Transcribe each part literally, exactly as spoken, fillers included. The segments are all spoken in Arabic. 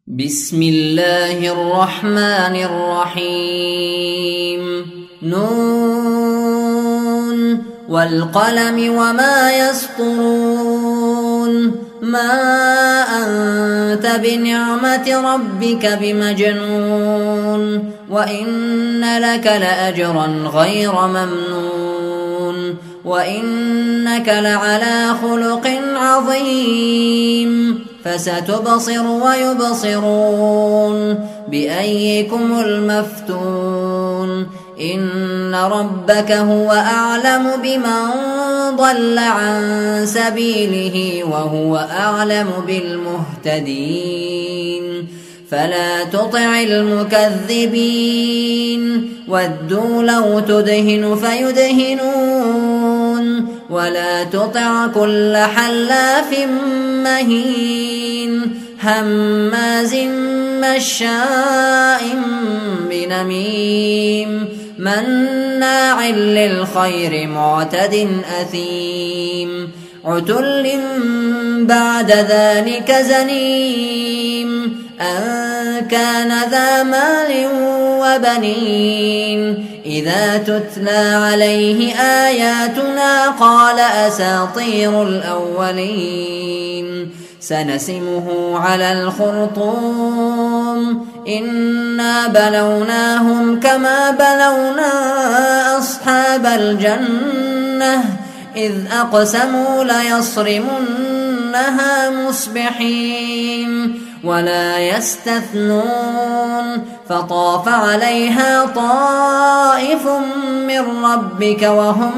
بسم الله الرحمن الرحيم نون والقلم وما يسطرون ما أنت بنعمة ربك بمجنون وإن لك لأجرا غير ممنون وإنك لعلى خلق عظيم فستبصر ويبصرون بأيكم المفتون إن ربك هو أعلم بمن ضل عن سبيله وهو أعلم بالمهتدين فلا تطع المكذبين ودوا لو تدهن فيدهنون ولا تطع كل حلاف مهين هماز مشاء بنميم مناع للخير معتد أثيم عتل بعد ذلك زنيم أن كان ذا مال وبنين إذا تتلى عليه آياتنا قال أساطير الأولين سنسمه على الخرطوم إنا بلوناهم كما بلونا أصحاب الجنة إذ أقسموا ليصرمنها مصبحين ولا يستثنون فطاف عليها طائف من ربك وهم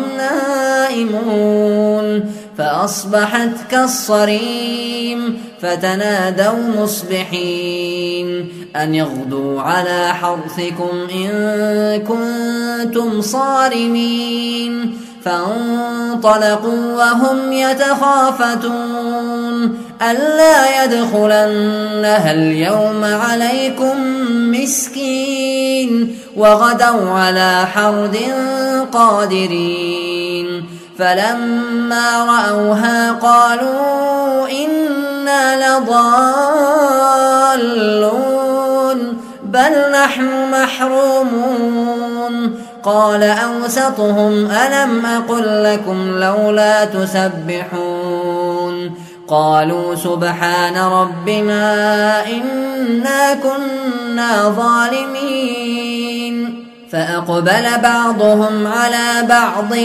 نائمون فأصبحت كالصريم فتنادوا مصبحين أن اغدوا على حرثكم إن كنتم صارمين فانطلقوا وهم يتخافتون ألا يدخلنها اليوم عليكم مسكين وغدوا على حرد قادرين فلما رأوها قالوا إنا لضالون بل نحن محرومون قال أوسطهم ألم أقل لكم لولا تسبحون قالوا سبحان ربنا إنا كنا ظالمين فأقبل بعضهم على بعض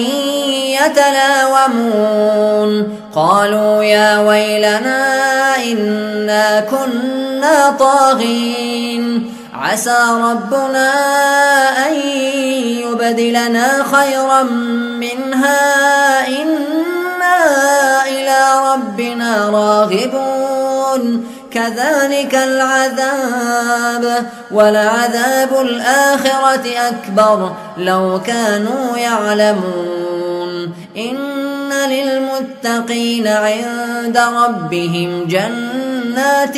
يتلاومون قالوا يا ويلنا إنا كنا طاغين عسى ربنا أن يبدلنا خيرا منها إنا إلى ربنا راغبون كذلك العذاب ولعذاب الآخرة أكبر لو كانوا يعلمون إن للمتقين عند ربهم جنات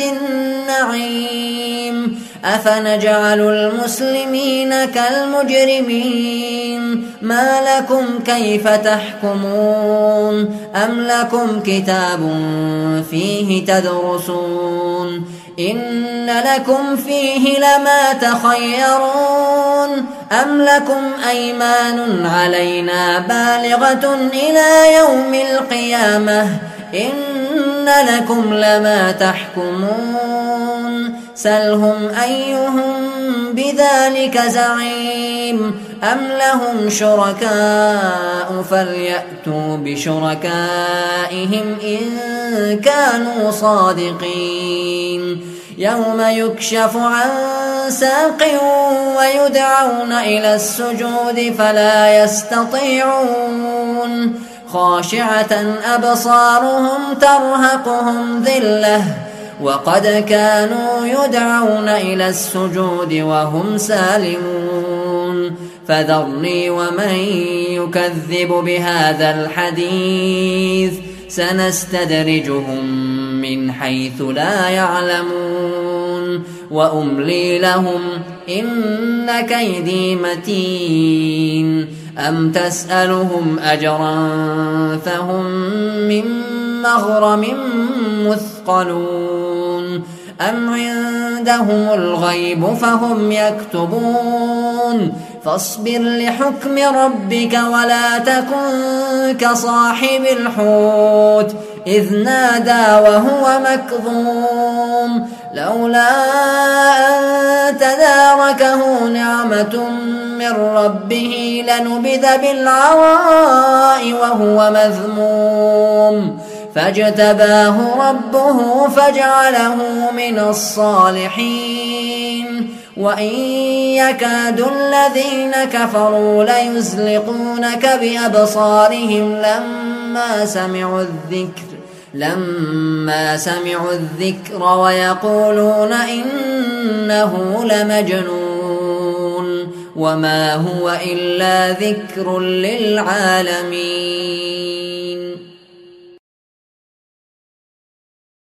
النعيم أفنجعل المسلمين كالمجرمين ما لكم كيف تحكمون أم لكم كتاب فيه تدرسون إن لكم فيه لما تخيرون أم لكم أيمان علينا بالغة إلى يوم القيامة إن لكم لما تحكمون سلهم أيهم بذلك زعيم أم لهم شركاء فليأتوا بشركائهم إن كانوا صادقين يوم يكشف عن ساق ويدعون إلى السجود فلا يستطيعون خاشعة أبصارهم ترهقهم ذلة وقد كانوا يدعون إلى السجود وهم سالمون فذرني ومن يكذب بهذا الحديث سنستدرجهم من حيث لا يعلمون وأملي لهم إن كيدي متين أم تسألهم أجرا فهم من مغرم مثقلون أم عندهم الغيب فهم يكتبون فاصبر لحكم ربك ولا تكن كصاحب الحوت إذ نادى وهو مكظوم لولا أن تداركه نعمة من ربه لنبذ بالعراء وهو مذموم فاجتباه ربه فجعله من الصالحين وإن يكاد الذين كفروا ليزلقونك بأبصارهم لما سمعوا الذكر لما سمعوا الذكر ويقولون إنه لمجنون وما هو إلا ذكر للعالمين.